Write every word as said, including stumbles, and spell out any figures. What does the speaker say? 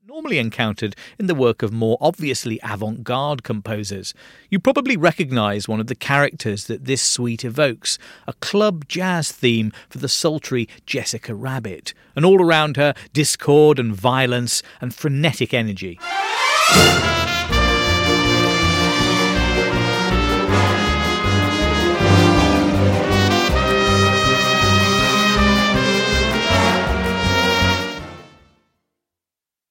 normally encountered in the work of more obviously avant-garde composers. You probably recognise one of the characters that this suite evokes, a club jazz theme for the sultry Jessica Rabbit, and all around her discord and violence and frenetic energy.